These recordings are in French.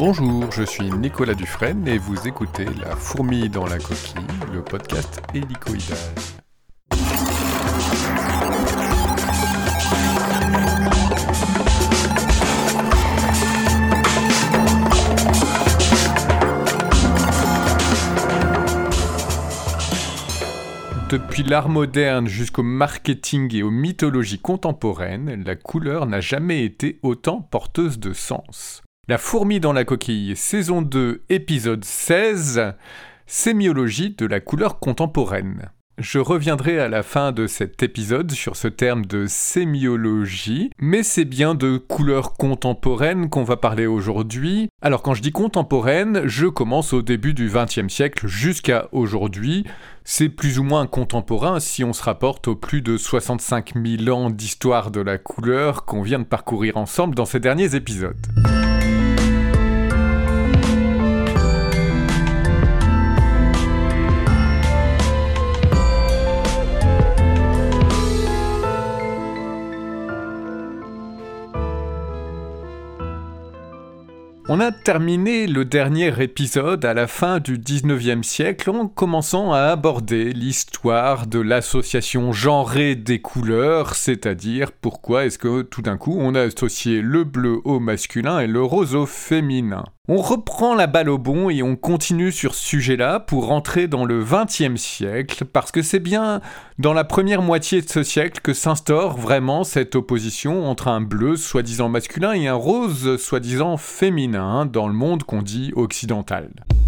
Bonjour, je suis Nicolas Dufresne et vous écoutez La fourmi dans la coquille, le podcast hélicoïdal. Depuis l'art moderne jusqu'au marketing et aux mythologies contemporaines, la couleur n'a jamais été autant porteuse de sens. La fourmi dans la coquille, saison 2, épisode 16, sémiologie de la couleur contemporaine. Je reviendrai à la fin de cet épisode sur ce terme de sémiologie, mais c'est bien de couleur contemporaine qu'on va parler aujourd'hui. Alors quand je dis contemporaine, je commence au début du XXe siècle jusqu'à aujourd'hui. C'est plus ou moins contemporain si on se rapporte aux plus de 65 000 ans d'histoire de la couleur qu'on vient de parcourir ensemble dans ces derniers épisodes. On a terminé le dernier épisode à la fin du 19e siècle en commençant à aborder l'histoire de l'association genrée des couleurs, c'est-à-dire pourquoi est-ce que tout d'un coup on a associé le bleu au masculin et le rose au féminin. On reprend la balle au bond et on continue sur ce sujet-là pour rentrer dans le XXe siècle, parce que c'est bien dans la première moitié de ce siècle que s'instaure vraiment cette opposition entre un bleu soi-disant masculin et un rose soi-disant féminin dans le monde qu'on dit occidental.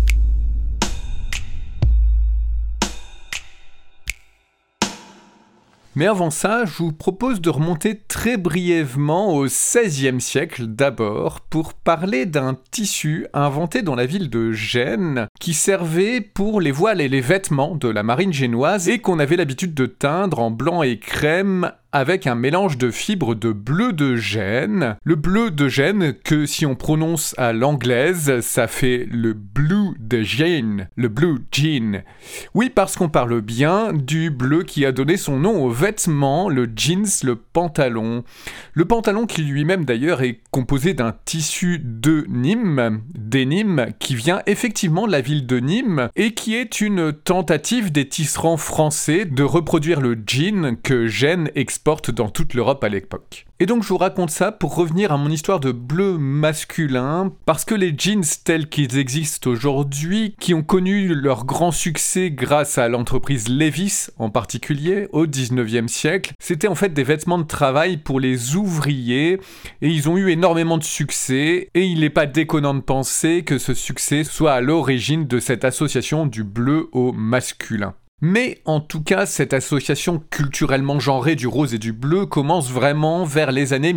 Mais avant ça, je vous propose de remonter très brièvement au XVIe siècle d'abord pour parler d'un tissu inventé dans la ville de Gênes qui servait pour les voiles et les vêtements de la marine génoise et qu'on avait l'habitude de teindre en blanc et crème avec un mélange de fibres de bleu de Gênes. Le bleu de Gênes, que si on prononce à l'anglaise, ça fait le blue de Gênes, le blue jean. Oui, parce qu'on parle bien du bleu qui a donné son nom aux vêtements, le jeans, le pantalon. Le pantalon qui lui-même d'ailleurs est composé d'un tissu de Nîmes, des Nîmes, qui vient effectivement de la ville de Nîmes et qui est une tentative des tisserands français de reproduire le jean que Gênes exporte dans toute l'Europe à l'époque. Et donc je vous raconte ça pour revenir à mon histoire de bleu masculin, parce que les jeans tels qu'ils existent aujourd'hui, qui ont connu leur grand succès grâce à l'entreprise Levi's en particulier, au 19e siècle, c'était en fait des vêtements de travail pour les ouvriers, et ils ont eu énormément de succès, et il n'est pas déconnant de penser que ce succès soit à l'origine de cette association du bleu au masculin. Mais en tout cas, cette association culturellement genrée du rose et du bleu commence vraiment vers les années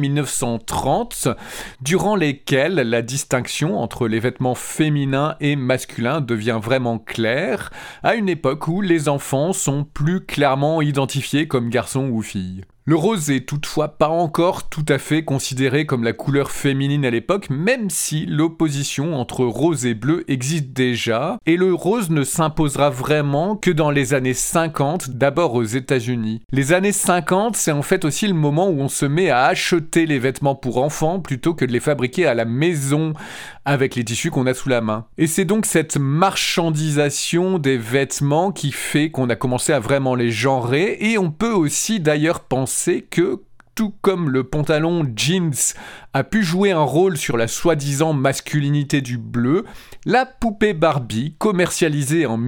1930, durant lesquelles la distinction entre les vêtements féminins et masculins devient vraiment claire, à une époque où les enfants sont plus clairement identifiés comme garçons ou filles. Le rose est toutefois pas encore tout à fait considéré comme la couleur féminine à l'époque, même si l'opposition entre rose et bleu existe déjà, et le rose ne s'imposera vraiment que dans les années 50, d'abord aux États-Unis. Les années 50, c'est en fait aussi le moment où on se met à acheter les vêtements pour enfants plutôt que de les fabriquer à la maison avec les tissus qu'on a sous la main. Et c'est donc cette marchandisation des vêtements qui fait qu'on a commencé à vraiment les genrer, et on peut aussi d'ailleurs penser que, tout comme le pantalon jeans a pu jouer un rôle sur la soi-disant masculinité du bleu, la poupée Barbie, commercialisée en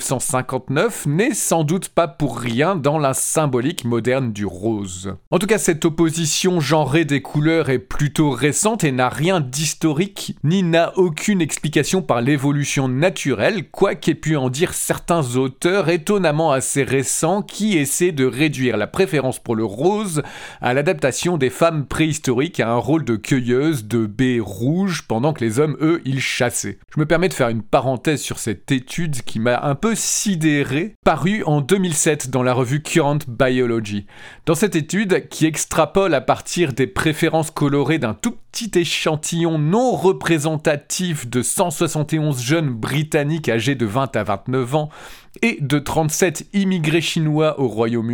1959, n'est sans doute pas pour rien dans la symbolique moderne du rose. En tout cas, cette opposition genrée des couleurs est plutôt récente et n'a rien d'historique, ni n'a aucune explication par l'évolution naturelle, quoi qu'aient pu en dire certains auteurs étonnamment assez récents qui essaient de réduire la préférence pour le rose à l'adaptation des femmes préhistoriques à un rôle de cueilleuses de baies rouges pendant que les hommes, eux, ils chassaient. Je me permets de faire une parenthèse sur cette étude qui m'a un peu sidéré, parue en 2007 dans la revue Current Biology. Dans cette étude, qui extrapole à partir des préférences colorées d'un tout petit échantillon non représentatif de 171 jeunes britanniques âgés de 20 à 29 ans et de 37 immigrés chinois au Royaume-Uni,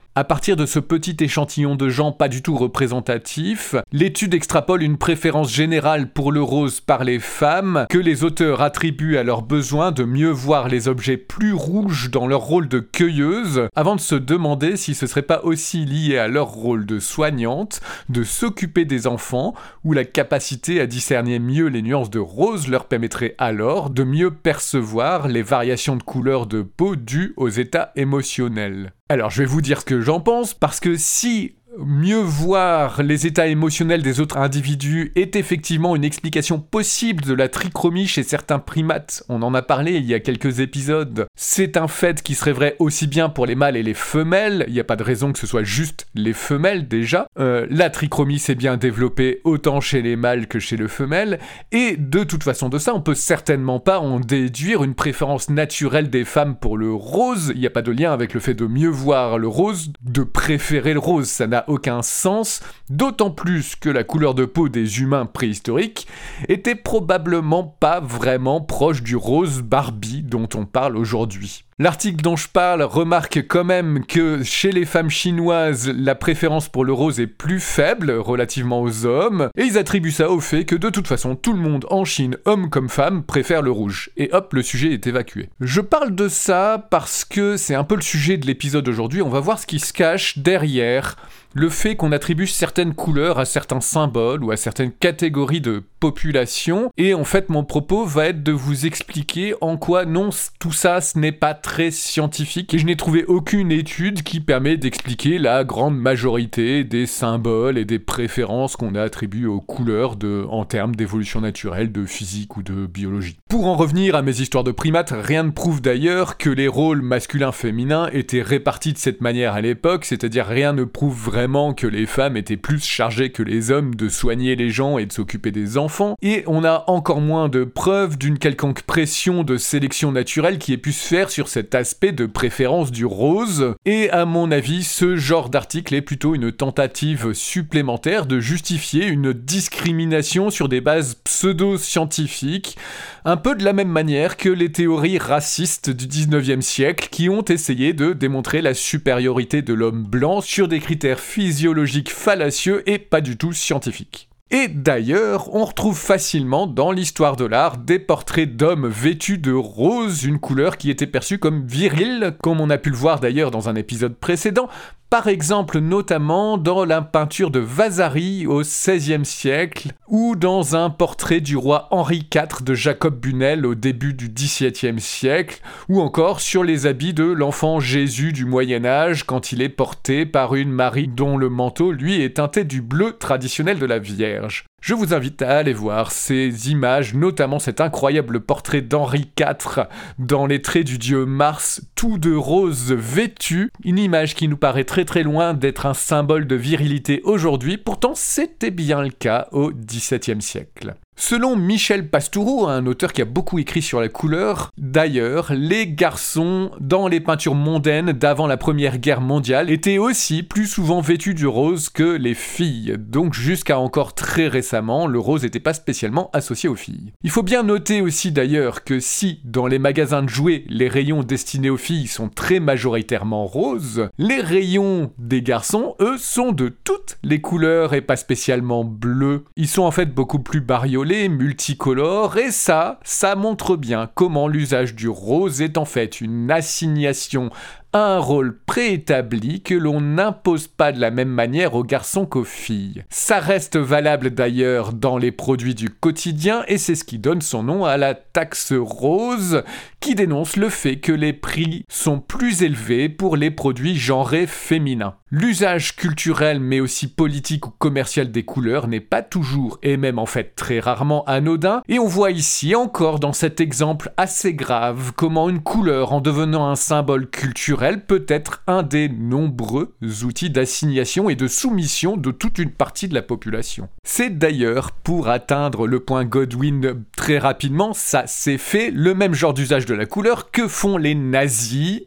À partir de ce petit échantillon de gens pas du tout représentatif, l'étude extrapole une préférence générale pour le rose par les femmes que les auteurs attribuent à leur besoin de mieux voir les objets plus rouges dans leur rôle de cueilleuse, avant de se demander si ce serait pas aussi lié à leur rôle de soignante, de s'occuper des enfants, où la capacité à discerner mieux les nuances de rose leur permettrait alors de mieux percevoir les variations de couleur de peau dues aux états émotionnels. Alors je vais vous dire ce que j'en pense, parce que si mieux voir les états émotionnels des autres individus est effectivement une explication possible de la trichromie chez certains primates, on en a parlé il y a quelques épisodes, c'est un fait qui serait vrai aussi bien pour les mâles et les femelles, il n'y a pas de raison que ce soit juste les femelles déjà, la trichromie s'est bien développée autant chez les mâles que chez les femelles, et de toute façon de ça on peut certainement pas en déduire une préférence naturelle des femmes pour le rose, il n'y a pas de lien avec le fait de mieux voir le rose, de préférer le rose, ça n'a aucun sens, d'autant plus que la couleur de peau des humains préhistoriques était probablement pas vraiment proche du rose Barbie dont on parle aujourd'hui. L'article dont je parle remarque quand même que chez les femmes chinoises, la préférence pour le rose est plus faible relativement aux hommes, et ils attribuent ça au fait que de toute façon tout le monde en Chine, hommes comme femmes, préfère le rouge. Et hop, le sujet est évacué. Je parle de ça parce que c'est un peu le sujet de l'épisode aujourd'hui, on va voir ce qui se cache derrière le fait qu'on attribue certaines couleurs à certains symboles ou à certaines catégories de population, et en fait mon propos va être de vous expliquer en quoi non, tout ça ce n'est pas très scientifique, et je n'ai trouvé aucune étude qui permet d'expliquer la grande majorité des symboles et des préférences qu'on attribue aux couleurs en termes d'évolution naturelle, de physique ou de biologie. Pour en revenir à mes histoires de primates, rien ne prouve d'ailleurs que les rôles masculins-féminins étaient répartis de cette manière à l'époque, c'est-à-dire rien ne prouve vraiment que les femmes étaient plus chargées que les hommes de soigner les gens et de s'occuper des enfants, et on a encore moins de preuves d'une quelconque pression de sélection naturelle qui ait pu se faire sur cet aspect de préférence du rose, et à mon avis, ce genre d'article est plutôt une tentative supplémentaire de justifier une discrimination sur des bases pseudo-scientifiques, un peu de la même manière que les théories racistes du 19e siècle qui ont essayé de démontrer la supériorité de l'homme blanc sur des critères physiologiques fallacieux et pas du tout scientifiques. Et d'ailleurs, on retrouve facilement dans l'histoire de l'art des portraits d'hommes vêtus de rose, une couleur qui était perçue comme virile, comme on a pu le voir d'ailleurs dans un épisode précédent, par exemple notamment dans la peinture de Vasari au XVIe siècle, ou dans un portrait du roi Henri IV de Jacob Bunel au début du XVIIe siècle, ou encore sur les habits de l'enfant Jésus du Moyen-Âge quand il est porté par une Marie dont le manteau, lui, est teinté du bleu traditionnel de la Vierge. Je vous invite à aller voir ces images, notamment cet incroyable portrait d'Henri IV dans les traits du dieu Mars, tout de rose vêtu, une image qui nous paraît très très loin d'être un symbole de virilité aujourd'hui, pourtant c'était bien le cas au XVIIe siècle. Selon Michel Pastoureau, un auteur qui a beaucoup écrit sur la couleur, d'ailleurs, les garçons, dans les peintures mondaines d'avant la Première Guerre mondiale, étaient aussi plus souvent vêtus du rose que les filles. Donc jusqu'à encore très récemment, le rose n'était pas spécialement associé aux filles. Il faut bien noter aussi d'ailleurs que si, dans les magasins de jouets, les rayons destinés aux filles sont très majoritairement roses, les rayons des garçons, eux, sont de toutes les couleurs et pas spécialement bleus. Ils sont en fait beaucoup plus bariolés, multicolores, et ça montre bien comment l'usage du rose est en fait une assignation à un rôle préétabli que l'on n'impose pas de la même manière aux garçons qu'aux filles. Ça reste valable d'ailleurs dans les produits du quotidien, et c'est ce qui donne son nom à la taxe rose, qui dénonce le fait que les prix sont plus élevés pour les produits genrés féminins. L'usage culturel mais aussi politique ou commercial des couleurs n'est pas toujours, et même en fait très rarement, anodin, et on voit ici encore dans cet exemple assez grave comment une couleur, en devenant un symbole culturel, peut être un des nombreux outils d'assignation et de soumission de toute une partie de la population. C'est d'ailleurs, pour atteindre le point Godwin très rapidement, ça s'est fait, le même genre d'usage de la couleur que font les nazis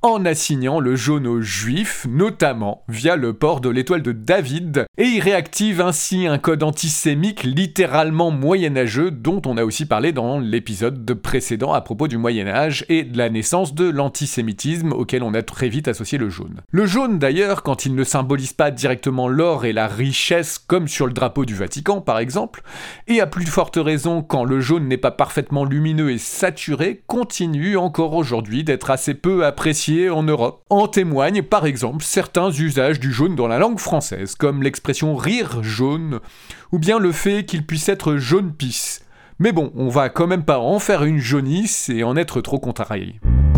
en assignant le jaune aux juifs, notamment via le port de l'étoile de David, et il réactive ainsi un code antisémique littéralement moyenâgeux dont on a aussi parlé dans l'épisode précédent à propos du Moyen-Âge et de la naissance de l'antisémitisme auquel on a très vite associé le jaune. Le jaune d'ailleurs, quand il ne symbolise pas directement l'or et la richesse comme sur le drapeau du Vatican par exemple, et à plus forte raison quand le jaune n'est pas parfaitement lumineux et saturé, continue encore aujourd'hui d'être assez peu apprécié en Europe. En témoignent par exemple certains usages du jaune dans la langue française, comme l'expression rire jaune, ou bien le fait qu'il puisse être jaune pisse. Mais bon, on va quand même pas en faire une jaunisse et en être trop contrarié.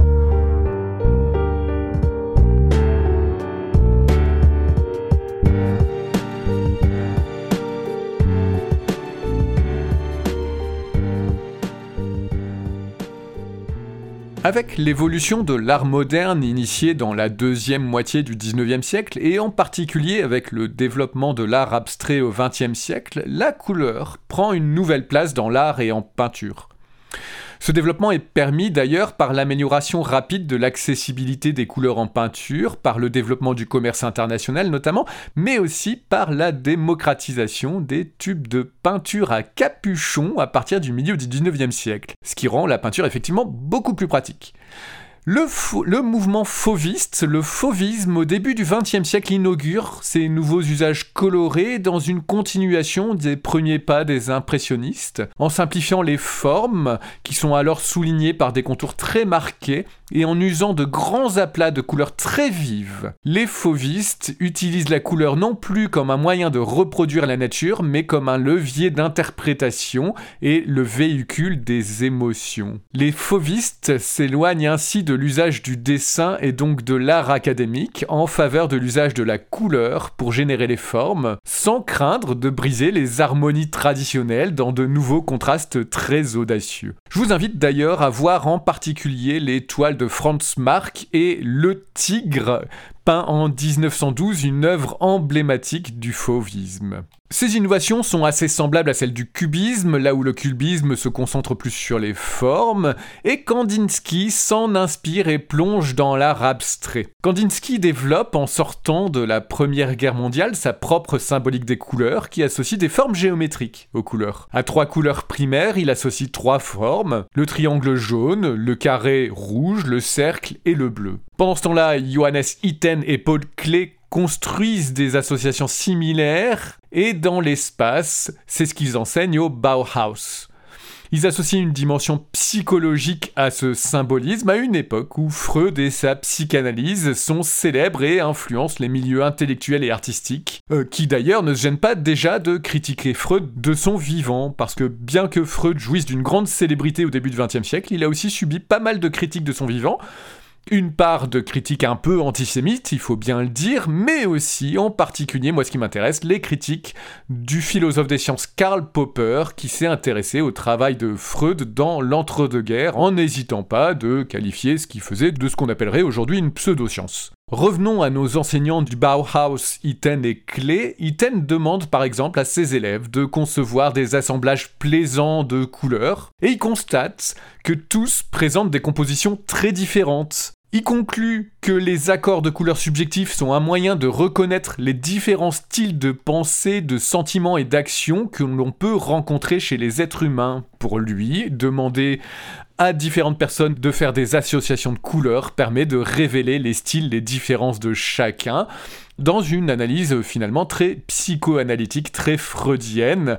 Avec l'évolution de l'art moderne initiée dans la deuxième moitié du XIXe siècle, et en particulier avec le développement de l'art abstrait au XXe siècle, la couleur prend une nouvelle place dans l'art et en peinture. Ce développement est permis d'ailleurs par l'amélioration rapide de l'accessibilité des couleurs en peinture, par le développement du commerce international notamment, mais aussi par la démocratisation des tubes de peinture à capuchon à partir du milieu du XIXe siècle, ce qui rend la peinture effectivement beaucoup plus pratique. Le mouvement fauviste, le fauvisme au début du XXe siècle inaugure ces nouveaux usages colorés dans une continuation des premiers pas des impressionnistes, en simplifiant les formes, qui sont alors soulignées par des contours très marqués, et en usant de grands aplats de couleurs très vives. Les fauvistes utilisent la couleur non plus comme un moyen de reproduire la nature, mais comme un levier d'interprétation et le véhicule des émotions. Les fauvistes s'éloignent ainsi de l'usage du dessin et donc de l'art académique en faveur de l'usage de la couleur pour générer les formes, sans craindre de briser les harmonies traditionnelles dans de nouveaux contrastes très audacieux. Je vous invite d'ailleurs à voir en particulier les toiles de Franz Marc et Le Tigre, peint en 1912, une œuvre emblématique du fauvisme. Ces innovations sont assez semblables à celles du cubisme, là où le cubisme se concentre plus sur les formes, et Kandinsky s'en inspire et plonge dans l'art abstrait. Kandinsky développe, en sortant de la Première Guerre mondiale, sa propre symbolique des couleurs, qui associe des formes géométriques aux couleurs. À 3 couleurs primaires, il associe 3 formes, le triangle jaune, le carré rouge, le cercle et le bleu. Pendant ce temps-là, Johannes Itten et Paul Klee construisent des associations similaires, et dans l'espace, c'est ce qu'ils enseignent au Bauhaus. Ils associent une dimension psychologique à ce symbolisme à une époque où Freud et sa psychanalyse sont célèbres et influencent les milieux intellectuels et artistiques, qui d'ailleurs ne se gênent pas déjà de critiquer Freud de son vivant, parce que bien que Freud jouisse d'une grande célébrité au début du XXe siècle, il a aussi subi pas mal de critiques de son vivant, une part de critiques un peu antisémites, il faut bien le dire, mais aussi, en particulier, moi ce qui m'intéresse, les critiques du philosophe des sciences Karl Popper, qui s'est intéressé au travail de Freud dans l'entre-deux-guerres, en n'hésitant pas de qualifier ce qu'il faisait de ce qu'on appellerait aujourd'hui une pseudo-science. Revenons à nos enseignants du Bauhaus, Itten et Klee. Itten demande par exemple à ses élèves de concevoir des assemblages plaisants de couleurs, et il constate que tous présentent des compositions très différentes. Il conclut que les accords de couleurs subjectifs sont un moyen de reconnaître les différents styles de pensée, de sentiments et d'action que l'on peut rencontrer chez les êtres humains. Pour lui, demander à différentes personnes de faire des associations de couleurs permet de révéler les styles, les différences de chacun, dans une analyse finalement très psychoanalytique, très freudienne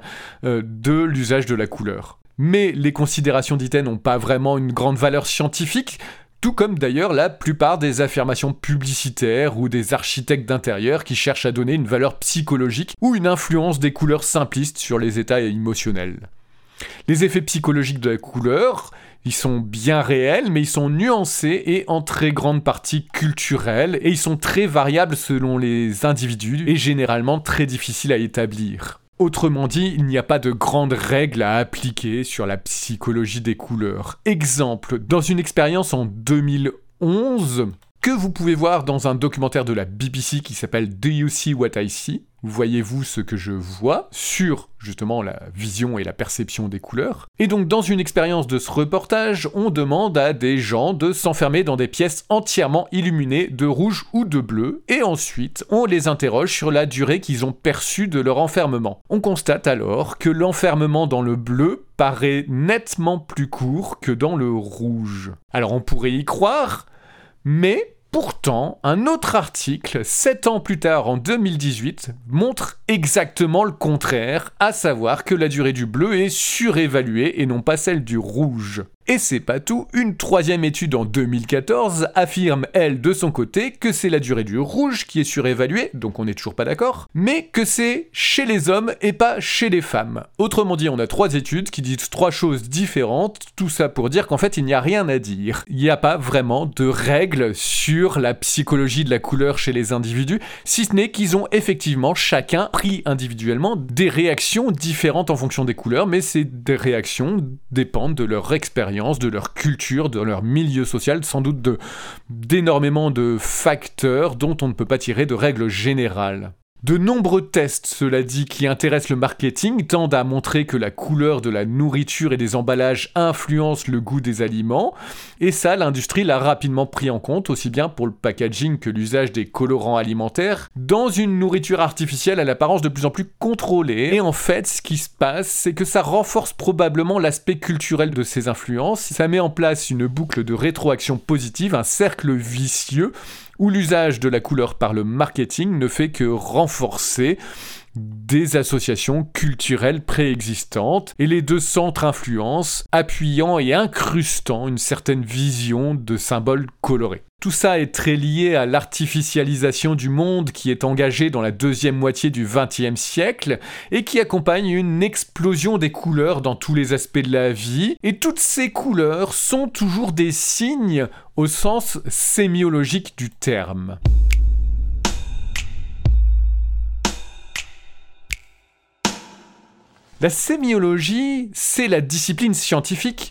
de l'usage de la couleur. Mais les considérations d'Itten n'ont pas vraiment une grande valeur scientifique, tout comme d'ailleurs la plupart des affirmations publicitaires ou des architectes d'intérieur qui cherchent à donner une valeur psychologique ou une influence des couleurs simplistes sur les états émotionnels. Les effets psychologiques de la couleur, ils sont bien réels, mais ils sont nuancés et en très grande partie culturels, et ils sont très variables selon les individus et généralement très difficiles à établir. Autrement dit, il n'y a pas de grandes règles à appliquer sur la psychologie des couleurs. Exemple, dans une expérience en 2011, que vous pouvez voir dans un documentaire de la BBC qui s'appelle Do You See What I See ? Voyez-vous ce que je vois sur justement la vision et la perception des couleurs. Et donc dans une expérience de ce reportage, on demande à des gens de s'enfermer dans des pièces entièrement illuminées de rouge ou de bleu, et ensuite on les interroge sur la durée qu'ils ont perçue de leur enfermement. On constate alors que l'enfermement dans le bleu paraît nettement plus court que dans le rouge. Alors on pourrait y croire, mais pourtant, un autre article, 7 ans plus tard, en 2018, montre exactement le contraire, à savoir que la durée du bleu est surévaluée et non pas celle du rouge. Et c'est pas tout, une troisième étude en 2014 affirme, elle, de son côté, que c'est la durée du rouge qui est surévaluée, donc on n'est toujours pas d'accord, mais que c'est chez les hommes et pas chez les femmes. Autrement dit, on a 3 études qui disent 3 choses différentes, tout ça pour dire qu'en fait, il n'y a rien à dire. Il n'y a pas vraiment de règles sur la psychologie de la couleur chez les individus, si ce n'est qu'ils ont effectivement chacun pris individuellement des réactions différentes en fonction des couleurs, mais ces réactions dépendent de leur expérience, de leur culture, de leur milieu social, sans doute d'énormément de facteurs dont on ne peut pas tirer de règles générales. De nombreux tests, cela dit, qui intéressent le marketing tendent à montrer que la couleur de la nourriture et des emballages influence le goût des aliments, et ça, l'industrie l'a rapidement pris en compte, aussi bien pour le packaging que l'usage des colorants alimentaires, dans une nourriture artificielle à l'apparence de plus en plus contrôlée. Et en fait, ce qui se passe, c'est que ça renforce probablement l'aspect culturel de ces influences, ça met en place une boucle de rétroaction positive, un cercle vicieux, où l'usage de la couleur par le marketing ne fait que renforcer des associations culturelles préexistantes, et les deux s'entre-influencent, appuyant et incrustant une certaine vision de symboles colorés. Tout ça est très lié à l'artificialisation du monde qui est engagée dans la deuxième moitié du XXe siècle et qui accompagne une explosion des couleurs dans tous les aspects de la vie. Et toutes ces couleurs sont toujours des signes au sens sémiologique du terme. La sémiologie, c'est la discipline scientifique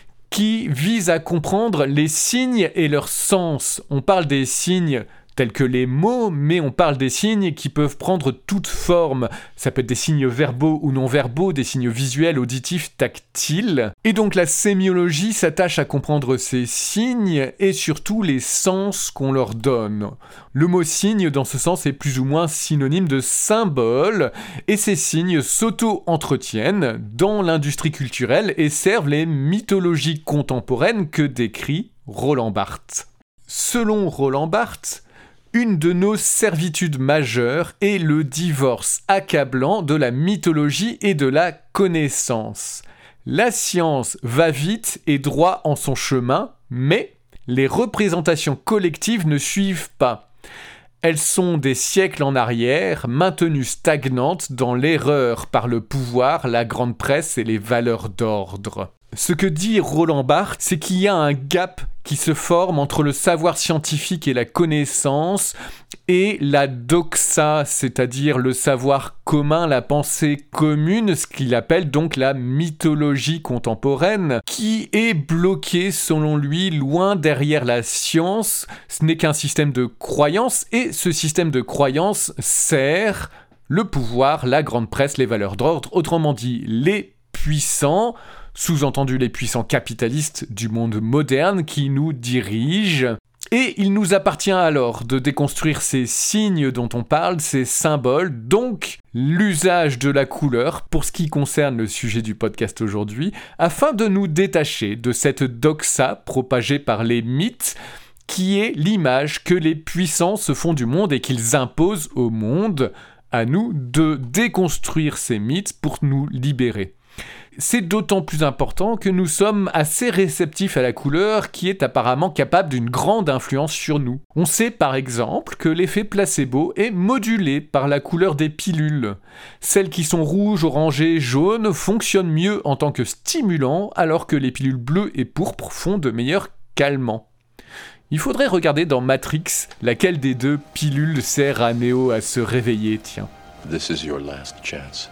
qui vise à comprendre les signes et leur sens. On parle des signes tels que les mots, mais on parle des signes qui peuvent prendre toute forme. Ça peut être des signes verbaux ou non verbaux, des signes visuels, auditifs, tactiles. Et donc la sémiologie s'attache à comprendre ces signes et surtout les sens qu'on leur donne. Le mot signe, dans ce sens, est plus ou moins synonyme de symbole, et ces signes s'auto-entretiennent dans l'industrie culturelle et servent les mythologies contemporaines que décrit Roland Barthes. Selon Roland Barthes, une de nos servitudes majeures est le divorce accablant de la mythologie et de la connaissance. La science va vite et droit en son chemin, mais les représentations collectives ne suivent pas. Elles sont des siècles en arrière, maintenues stagnantes dans l'erreur par le pouvoir, la grande presse et les valeurs d'ordre. Ce que dit Roland Barthes, c'est qu'il y a un gap qui se forme entre le savoir scientifique et la connaissance et la doxa, c'est-à-dire le savoir commun, la pensée commune, ce qu'il appelle donc la mythologie contemporaine, qui est bloquée selon lui loin derrière la science. Ce n'est qu'un système de croyance et ce système de croyance sert le pouvoir, la grande presse, les valeurs d'ordre, autrement dit les puissants, sous-entendu les puissants capitalistes du monde moderne qui nous dirigent. Et il nous appartient alors de déconstruire ces signes dont on parle, ces symboles, donc l'usage de la couleur pour ce qui concerne le sujet du podcast aujourd'hui, afin de nous détacher de cette doxa propagée par les mythes, qui est l'image que les puissants se font du monde et qu'ils imposent au monde. À nous de déconstruire ces mythes pour nous libérer. C'est d'autant plus important que nous sommes assez réceptifs à la couleur qui est apparemment capable d'une grande influence sur nous. On sait par exemple que l'effet placebo est modulé par la couleur des pilules. Celles qui sont rouges, orangées, jaunes fonctionnent mieux en tant que stimulants alors que les pilules bleues et pourpres font de meilleurs calmants. Il faudrait regarder dans Matrix laquelle des deux pilules sert à Neo à se réveiller, tiens. This is your last chance.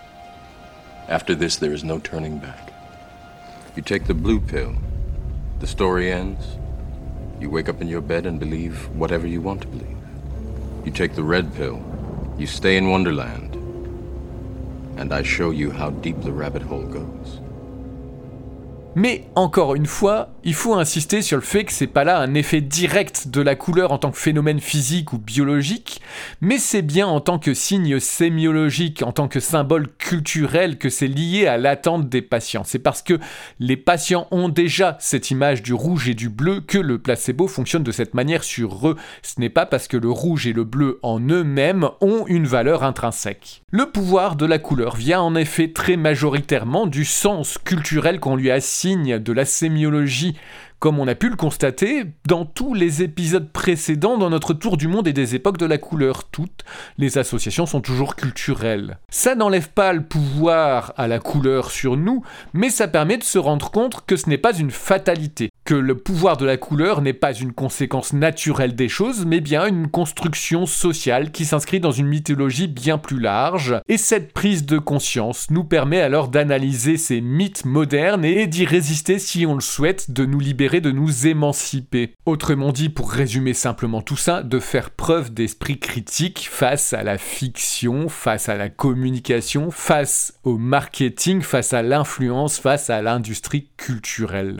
After this, there is no turning back. You take the blue pill, the story ends, You wake up in your bed and believe whatever you want to believe. You take the red pill, you stay in Wonderland, and I show you how deep the rabbit hole goes. Mais encore une fois, il faut insister sur le fait que c'est pas là un effet direct de la couleur en tant que phénomène physique ou biologique, mais c'est bien en tant que signe sémiologique, en tant que symbole culturel que c'est lié à l'attente des patients. C'est parce que les patients ont déjà cette image du rouge et du bleu que le placebo fonctionne de cette manière sur eux. Ce n'est pas parce que le rouge et le bleu en eux-mêmes ont une valeur intrinsèque. Le pouvoir de la couleur vient en effet très majoritairement du sens culturel qu'on lui assigne de la sémiologie, comme on a pu le constater dans tous les épisodes précédents dans notre tour du monde et des époques de la couleur. Toutes les associations sont toujours culturelles. Ça n'enlève pas le pouvoir à la couleur sur nous, mais ça permet de se rendre compte que ce n'est pas une fatalité, que le pouvoir de la couleur n'est pas une conséquence naturelle des choses, mais bien une construction sociale qui s'inscrit dans une mythologie bien plus large. Et cette prise de conscience nous permet alors d'analyser ces mythes modernes et d'y résister si on le souhaite, de nous libérer, de nous émanciper. Autrement dit, pour résumer simplement tout ça, de faire preuve d'esprit critique face à la fiction, face à la communication, face au marketing, face à l'influence, face à l'industrie culturelle.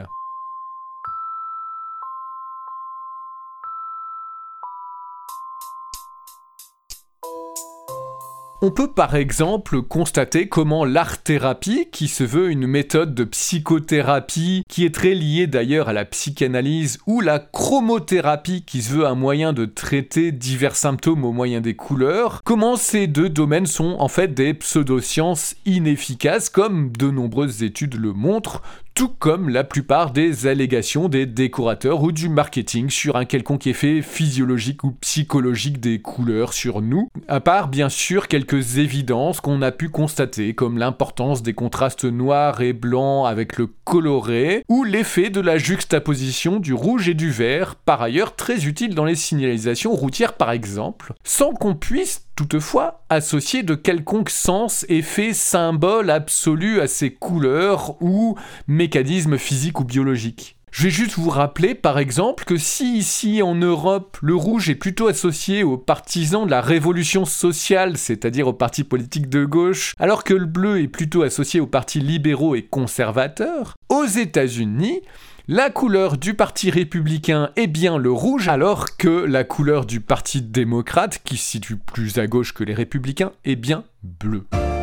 On peut par exemple constater comment l'art-thérapie, qui se veut une méthode de psychothérapie, qui est très liée d'ailleurs à la psychanalyse, ou la chromothérapie, qui se veut un moyen de traiter divers symptômes au moyen des couleurs, comment ces deux domaines sont en fait des pseudosciences inefficaces, comme de nombreuses études le montrent, tout comme la plupart des allégations des décorateurs ou du marketing sur un quelconque effet physiologique ou psychologique des couleurs sur nous, à part bien sûr quelques évidences qu'on a pu constater, comme l'importance des contrastes noirs et blancs avec le coloré, ou l'effet de la juxtaposition du rouge et du vert, par ailleurs très utile dans les signalisations routières par exemple, sans qu'on puisse toutefois associer de quelconque sens, effet, symbole absolu à ces couleurs ou mécanismes physiques ou biologiques. Je vais juste vous rappeler par exemple que si ici en Europe le rouge est plutôt associé aux partisans de la révolution sociale, c'est-à-dire aux partis politiques de gauche, alors que le bleu est plutôt associé aux partis libéraux et conservateurs, aux États-Unis, la couleur du parti républicain est bien le rouge, alors que la couleur du parti démocrate, qui se situe plus à gauche que les républicains, est bien bleu.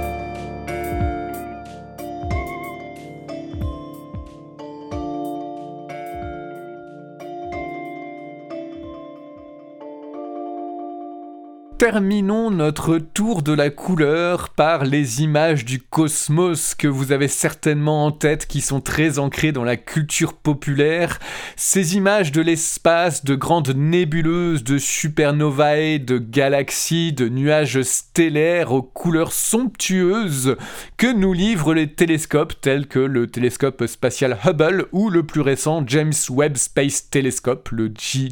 Terminons notre tour de la couleur par les images du cosmos que vous avez certainement en tête, qui sont très ancrées dans la culture populaire. Ces images de l'espace, de grandes nébuleuses, de supernovae, de galaxies, de nuages stellaires aux couleurs somptueuses que nous livrent les télescopes tels que le télescope spatial Hubble ou le plus récent James Webb Space Telescope, le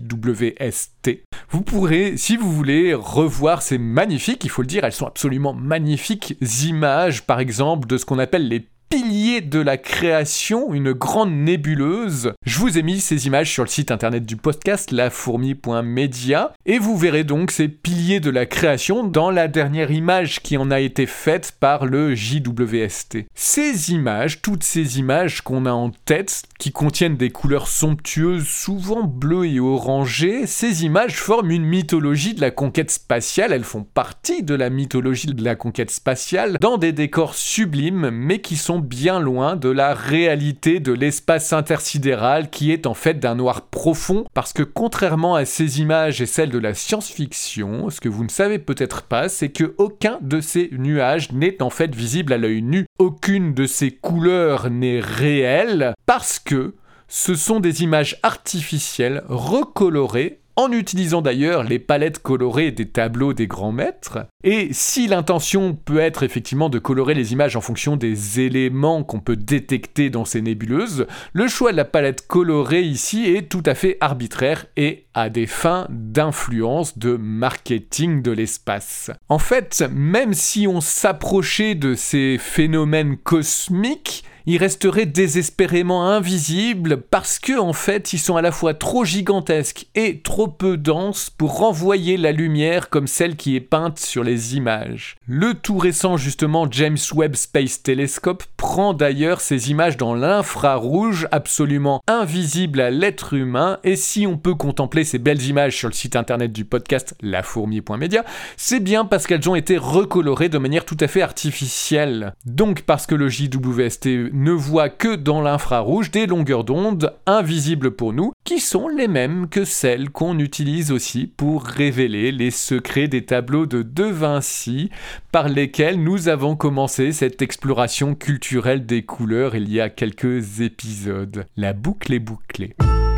JWST. Vous pourrez, si vous voulez, revoir ces magnifiques, il faut le dire, elles sont absolument magnifiques images, par exemple, de ce qu'on appelle les piliers de la création, une grande nébuleuse. Je vous ai mis ces images sur le site internet du podcast, lafourmi.media, et vous verrez donc ces piliers de la création dans la dernière image qui en a été faite par le JWST. Ces images, toutes ces images qu'on a en tête, qui contiennent des couleurs somptueuses, souvent bleues et orangées, ces images forment une mythologie de la conquête spatiale, elles font partie de la mythologie de la conquête spatiale, dans des décors sublimes, mais qui sont bien loin de la réalité de l'espace intersidéral qui est en fait d'un noir profond, parce que contrairement à ces images et celles de la science-fiction, ce que vous ne savez peut-être pas, c'est que aucun de ces nuages n'est en fait visible à l'œil nu. Aucune de ces couleurs n'est réelle, parce que ce sont des images artificielles recolorées, en utilisant d'ailleurs les palettes colorées des tableaux des grands maîtres. Et si l'intention peut être effectivement de colorer les images en fonction des éléments qu'on peut détecter dans ces nébuleuses, le choix de la palette colorée ici est tout à fait arbitraire et à des fins d'influence, de marketing de l'espace. En fait, même si on s'approchait de ces phénomènes cosmiques, ils resteraient désespérément invisibles parce que, en fait, ils sont à la fois trop gigantesques et trop peu denses pour renvoyer la lumière comme celle qui est peinte sur les images. Le tout récent, justement, James Webb Space Telescope prend d'ailleurs ces images dans l'infrarouge, absolument invisibles à l'être humain, et si on peut contempler ces belles images sur le site internet du podcast lafourmi.media, c'est bien parce qu'elles ont été recolorées de manière tout à fait artificielle. Donc parce que le JWST ne voit que dans l'infrarouge des longueurs d'onde invisibles pour nous, qui sont les mêmes que celles qu'on utilise aussi pour révéler les secrets des tableaux de De Vinci, par lesquels nous avons commencé cette exploration culturelle des couleurs il y a quelques épisodes. La boucle est bouclée.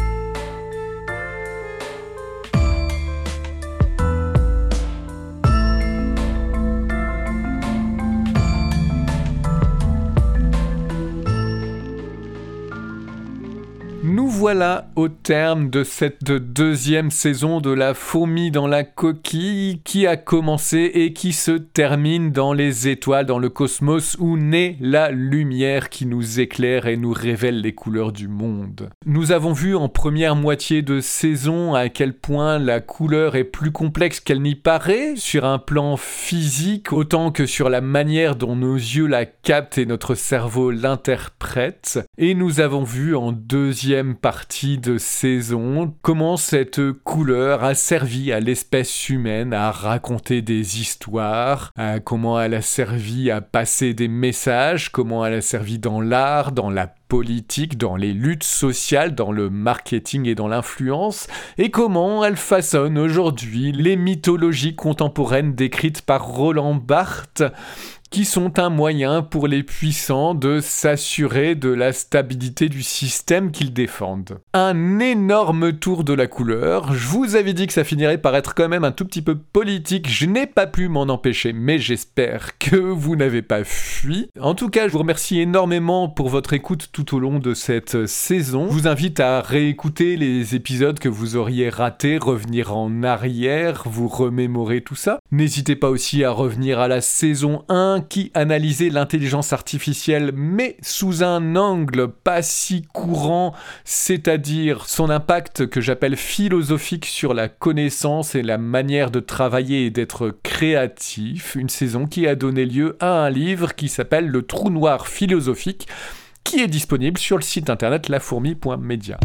Nous voilà au terme de cette deuxième saison de La Fourmi dans la coquille qui a commencé et qui se termine dans les étoiles, dans le cosmos où naît la lumière qui nous éclaire et nous révèle les couleurs du monde. Nous avons vu en première moitié de saison à quel point la couleur est plus complexe qu'elle n'y paraît, sur un plan physique autant que sur la manière dont nos yeux la captent et notre cerveau l'interprète. Et nous avons vu en deuxième partie de saison comment cette couleur a servi à l'espèce humaine à raconter des histoires, comment elle a servi à passer des messages, comment elle a servi dans l'art, dans la politique, dans les luttes sociales, dans le marketing et dans l'influence, et comment elle façonne aujourd'hui les mythologies contemporaines décrites par Roland Barthes, qui sont un moyen pour les puissants de s'assurer de la stabilité du système qu'ils défendent. Un énorme tour de la couleur. Je vous avais dit que ça finirait par être quand même un tout petit peu politique. Je n'ai pas pu m'en empêcher, mais j'espère que vous n'avez pas fui. En tout cas, je vous remercie énormément pour votre écoute tout au long de cette saison. Je vous invite à réécouter les épisodes que vous auriez ratés, revenir en arrière, vous remémorer tout ça. N'hésitez pas aussi à revenir à la saison 1 qui analysait l'intelligence artificielle mais sous un angle pas si courant, c'est-à-dire son impact que j'appelle philosophique sur la connaissance et la manière de travailler et d'être créatif, une saison qui a donné lieu à un livre qui s'appelle Le Trou Noir philosophique, qui est disponible sur le site internet lafourmi.media.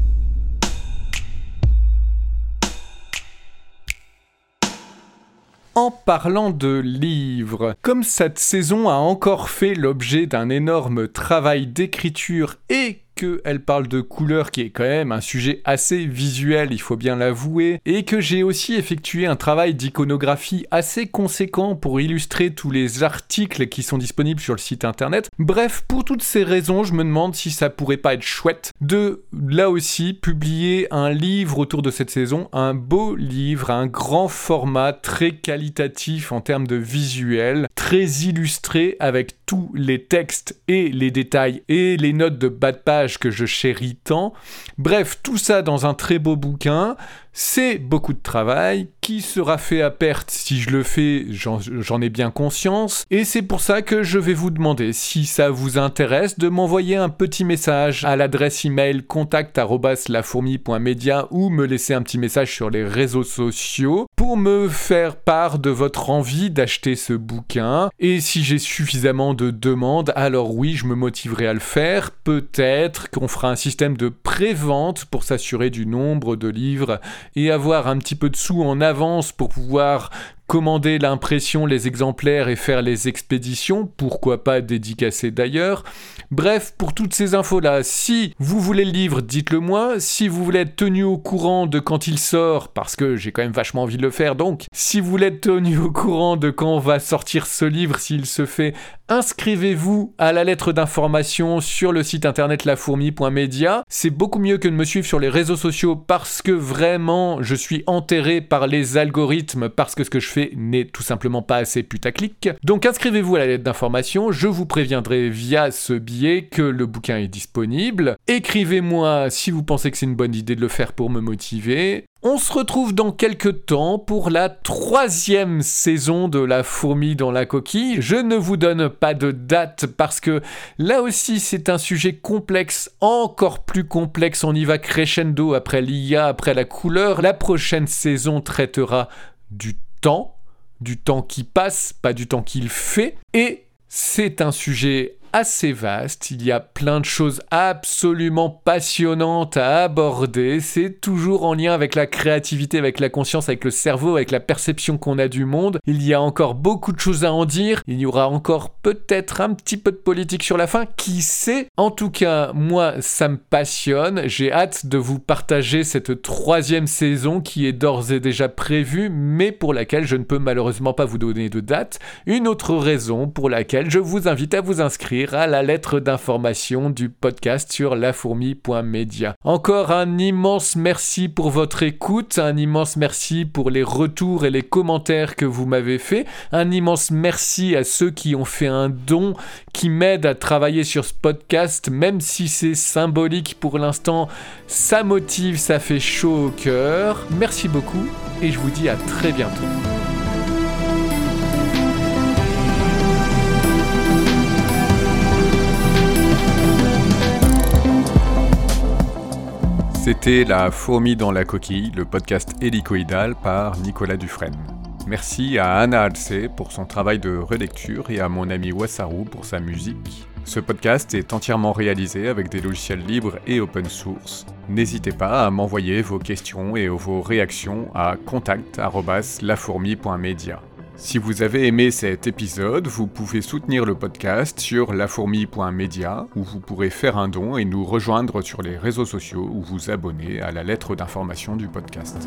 En parlant de livres, comme cette saison a encore fait l'objet d'un énorme travail d'écriture et qu'elle parle de couleurs qui est quand même un sujet assez visuel, il faut bien l'avouer, et que j'ai aussi effectué un travail d'iconographie assez conséquent pour illustrer tous les articles qui sont disponibles sur le site internet. Bref, pour toutes ces raisons, je me demande si ça pourrait pas être chouette de, là aussi, publier un livre autour de cette saison, un beau livre, un grand format, très qualitatif en termes de visuel, très illustré avec tous les textes et les détails et les notes de bas de page que je chéris tant. Bref, tout ça dans un très beau bouquin. C'est beaucoup de travail qui sera fait à perte si je le fais, j'en ai bien conscience, et c'est pour ça que je vais vous demander, si ça vous intéresse, de m'envoyer un petit message à l'adresse email contact@lafourmi.media ou me laisser un petit message sur les réseaux sociaux pour me faire part de votre envie d'acheter ce bouquin, et si j'ai suffisamment de demandes, alors oui, je me motiverai à le faire. Peut-être qu'on fera un système de pré-vente pour s'assurer du nombre de livres et avoir un petit peu de sous en avance pour pouvoir commander l'impression, les exemplaires et faire les expéditions, pourquoi pas dédicacer d'ailleurs. Bref, pour toutes ces infos-là, si vous voulez le livre, dites-le moi. Si vous voulez être tenu au courant de quand il sort, parce que j'ai quand même vachement envie de le faire, donc si vous voulez être tenu au courant de quand va sortir ce livre, s'il se fait, inscrivez-vous à la lettre d'information sur le site internet lafourmi.media. C'est beaucoup mieux que de me suivre sur les réseaux sociaux parce que vraiment, je suis enterré par les algorithmes, parce que ce que je fais n'est tout simplement pas assez putaclic. Donc inscrivez-vous à la lettre d'information, je vous préviendrai via ce biais que le bouquin est disponible. Écrivez-moi si vous pensez que c'est une bonne idée de le faire pour me motiver. On se retrouve dans quelques temps pour la 3e saison de La fourmi dans la coquille. Je ne vous donne pas de date parce que là aussi c'est un sujet complexe, encore plus complexe. On y va crescendo après l'IA, après la couleur. La prochaine saison traitera du temps qui passe, pas du temps qu'il fait. Et c'est un sujet assez vaste, il y a plein de choses absolument passionnantes à aborder, c'est toujours en lien avec la créativité, avec la conscience, avec le cerveau, avec la perception qu'on a du monde. Il y a encore beaucoup de choses à en dire, il y aura encore peut-être un petit peu de politique sur la fin, qui sait. En tout cas, moi, ça me passionne, j'ai hâte de vous partager cette 3e saison qui est d'ores et déjà prévue, mais pour laquelle je ne peux malheureusement pas vous donner de date. Une autre raison pour laquelle je vous invite à vous inscrire à la lettre d'information du podcast sur lafourmi.media. Encore un immense merci pour votre écoute, un immense merci pour les retours et les commentaires que vous m'avez fait, un immense merci à ceux qui ont fait un don qui m'aide à travailler sur ce podcast, même si c'est symbolique pour l'instant, ça motive, ça fait chaud au cœur. Merci beaucoup et je vous dis à très bientôt. C'était La fourmi dans la coquille, le podcast hélicoïdal par Nicolas Dufresne. Merci à Anna Alcé pour son travail de relecture et à mon ami Wassaru pour sa musique. Ce podcast est entièrement réalisé avec des logiciels libres et open source. N'hésitez pas à m'envoyer vos questions et vos réactions à contact@lafourmi.media. Si vous avez aimé cet épisode, vous pouvez soutenir le podcast sur lafourmi.media où vous pourrez faire un don et nous rejoindre sur les réseaux sociaux ou vous abonner à la lettre d'information du podcast.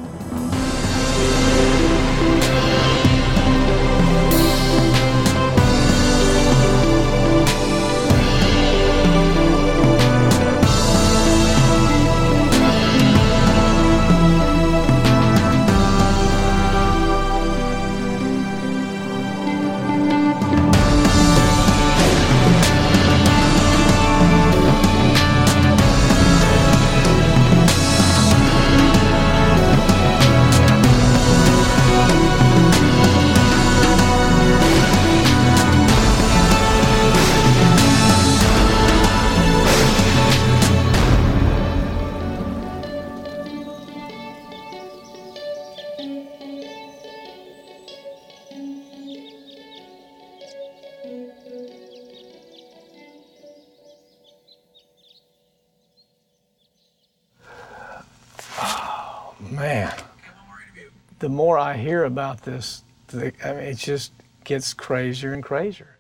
Man, the more I hear about this, it just gets crazier and crazier.